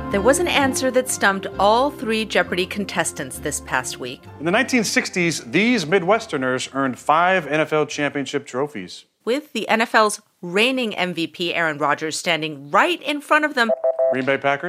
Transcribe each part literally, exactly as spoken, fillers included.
There was an answer that stumped all three Jeopardy contestants this past week. In the nineteen sixties, these Midwesterners earned five N F L championship trophies. With the N F L's reigning M V P, Aaron Rodgers, standing right in front of them. Green Bay Packers?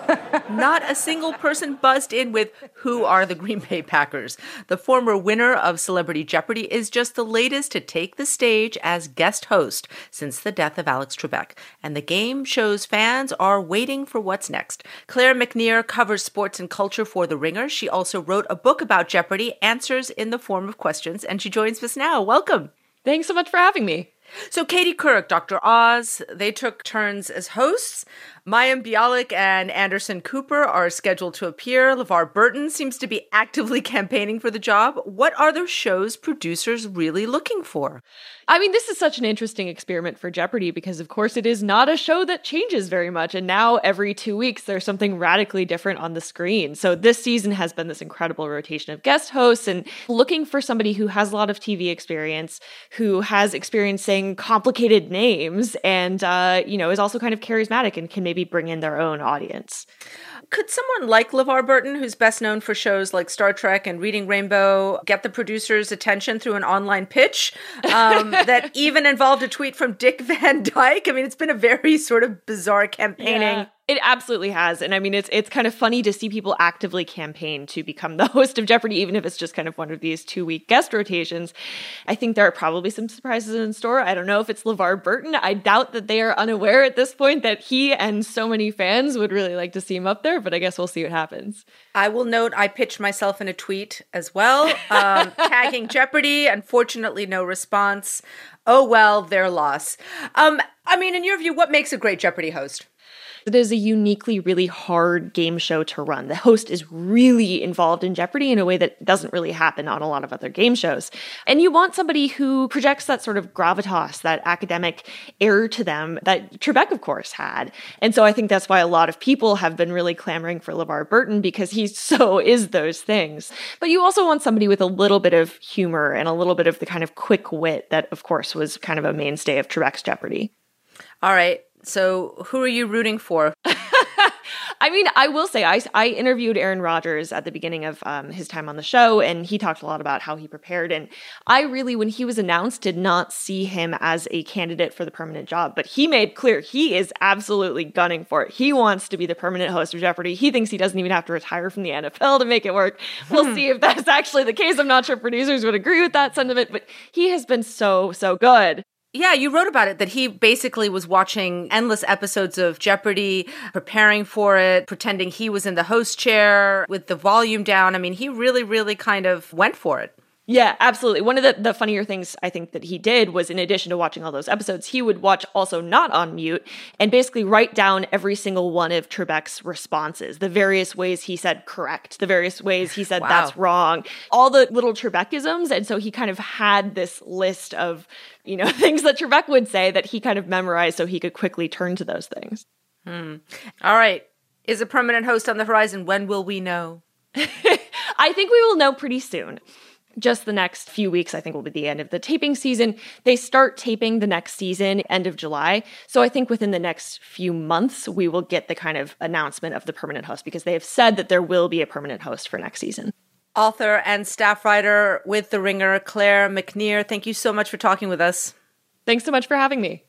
Not a single person buzzed in with, who are the Green Bay Packers? The former winner of Celebrity Jeopardy is just the latest to take the stage as guest host since the death of Alex Trebek. And the game shows fans are waiting for what's next. Claire McNear covers sports and culture for The Ringer. She also wrote a book about Jeopardy, Answers in the Form of Questions, and she joins us now. Welcome. Thanks so much for having me. So Katie Couric, Doctor Oz, they took turns as hosts. Mayim Bialik and Anderson Cooper are scheduled to appear. LeVar Burton seems to be actively campaigning for the job. What are the show's producers really looking for? I mean, this is such an interesting experiment for Jeopardy because, of course, it is not a show that changes very much. And now every two weeks, there's something radically different on the screen. So this season has been this incredible rotation of guest hosts and looking for somebody who has a lot of T V experience, who has experience saying complicated names and, uh, you know, is also kind of charismatic and can maybe bring in their own audience. Could someone like LeVar Burton, who's best known for shows like Star Trek and Reading Rainbow, get the producer's attention through an online pitch um, that even involved a tweet from Dick Van Dyke? I mean, it's been a very sort of bizarre campaigning. Yeah. It absolutely has. And I mean, it's it's kind of funny to see people actively campaign to become the host of Jeopardy, even if it's just kind of one of these two-week guest rotations. I think there are probably some surprises in store. I don't know if it's LeVar Burton. I doubt that they are unaware at this point that he and so many fans would really like to see him up there, but I guess we'll see what happens. I will note I pitched myself in a tweet as well, um, tagging Jeopardy. Unfortunately, no response. Oh, well, their loss. Um, I mean, in your view, what makes a great Jeopardy host? It is a uniquely, really hard game show to run. The host is really involved in Jeopardy in a way that doesn't really happen on a lot of other game shows. And you want somebody who projects that sort of gravitas, that academic air to them that Trebek, of course, had. And so I think that's why a lot of people have been really clamoring for LeVar Burton, because he so is those things. But you also want somebody with a little bit of humor and a little bit of the kind of quick wit that, of course, was kind of a mainstay of Trebek's Jeopardy. All right. So who are you rooting for? I mean, I will say, I, I interviewed Aaron Rodgers at the beginning of um, his time on the show, and he talked a lot about how he prepared. And I really, when he was announced, did not see him as a candidate for the permanent job. But he made clear he is absolutely gunning for it. He wants to be the permanent host of Jeopardy. He thinks he doesn't even have to retire from the N F L to make it work. We'll see if that's actually the case. I'm not sure producers would agree with that sentiment, but he has been so, so good. Yeah, you wrote about it, that he basically was watching endless episodes of Jeopardy, preparing for it, pretending he was in the host chair with the volume down. I mean, he really, really kind of went for it. Yeah, absolutely. One of the, the funnier things I think that he did was, in addition to watching all those episodes, he would watch also not on mute and basically write down every single one of Trebek's responses, the various ways he said correct, the various ways he said Wow. that's wrong, all the little Trebekisms. And so he kind of had this list of, you know, things that Trebek would say that he kind of memorized so he could quickly turn to those things. Hmm. All right. Is a permanent host on the horizon? When will we know? I think we will know pretty soon. Just the next few weeks, I think, will be the end of the taping season. They start taping the next season, end of July. So I think within the next few months, we will get the kind of announcement of the permanent host, because they have said that there will be a permanent host for next season. Author and staff writer with The Ringer, Claire McNear, thank you so much for talking with us. Thanks so much for having me.